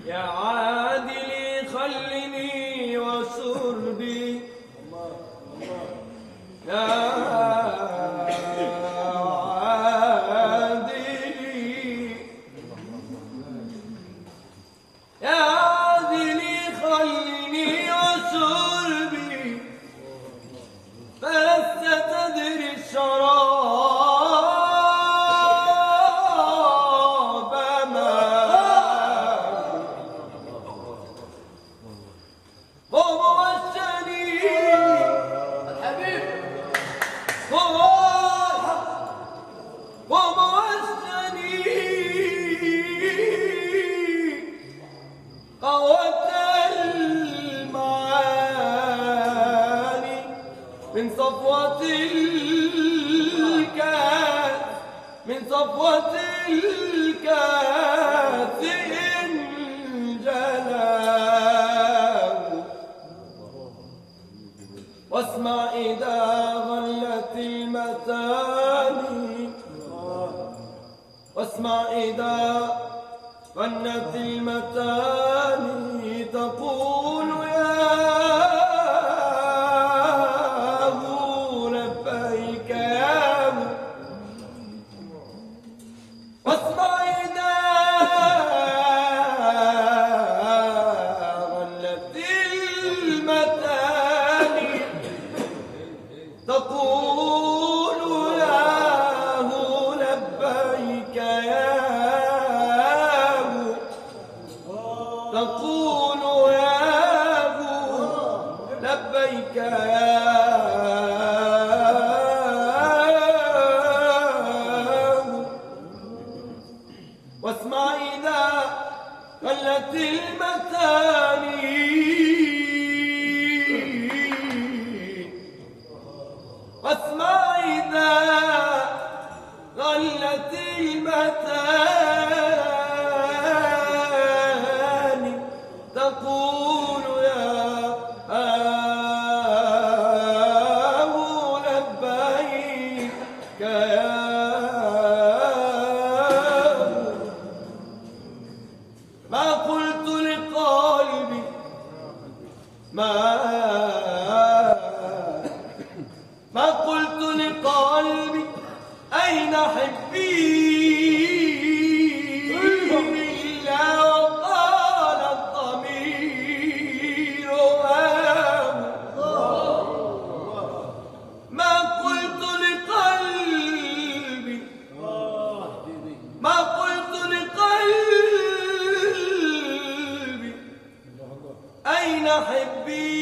يا عادلي خلني وشربي يا عادلي يا عادلي خلني وشربي فلست تدري الشراب ما وموشني الحبيب وموشني قوة المعاني من صفوة الكاس من صفوة الكاس إن جلاه واسمع إذا غلت المتاني واسمع إذا غنت المتاني تقول يا هو لبيك يا هو واسمع إذا غنت المتاني تقول يا هو لبيك يا تقول يا هو لبيك يا هو واسمع إذا قلت المتاني واسمع إذا قلت المتاني تقول يا هو لبيك يا هو ما قلت لقلبي ما قلت لقلبي أين حبي إلا وقال الضمير ما قلت لقلبي ما قلت لقلبي أين حبي